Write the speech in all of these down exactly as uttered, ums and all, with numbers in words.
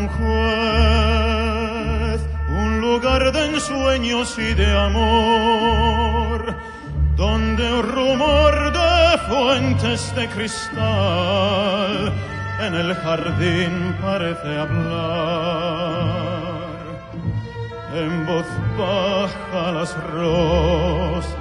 Aranjuez, un lugar de ensueños y de amor, donde un rumor de fuentes de cristal en el jardín parece hablar, en voz baja las rosas.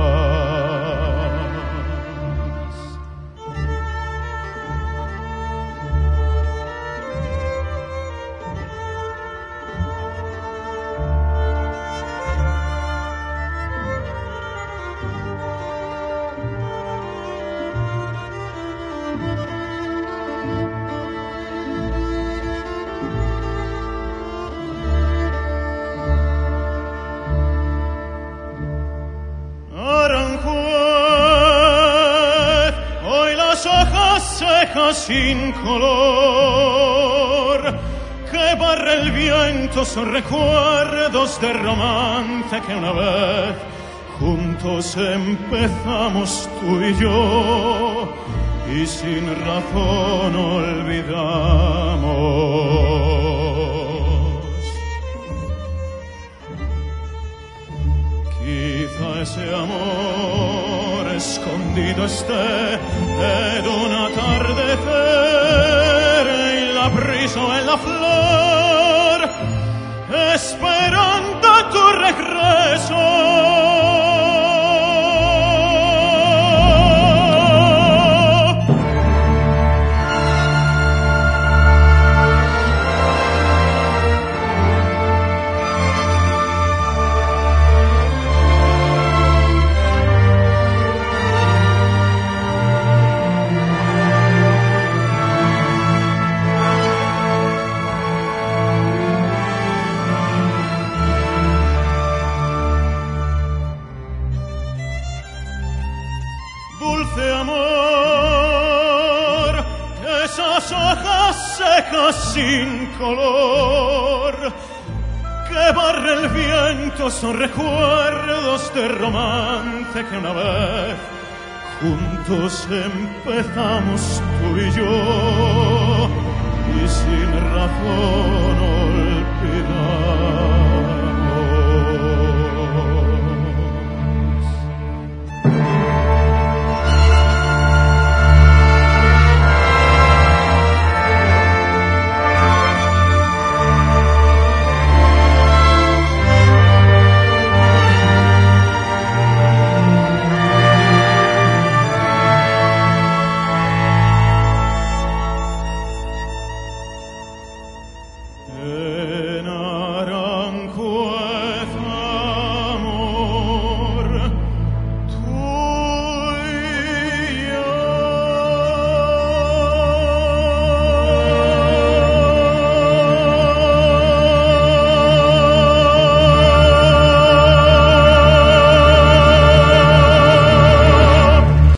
Sin color que barre el viento son recuerdos de romance que una vez juntos empezamos tú y yo y sin razón olvidamos. Quizá ese amor escondido esté en un atardecer, en la brisa o en la flor, esperando tu regreso. Dulce amor, esas hojas secas sin color que barre el viento son recuerdos de romance que una vez juntos empezamos tú y yo y sin razón olvidar.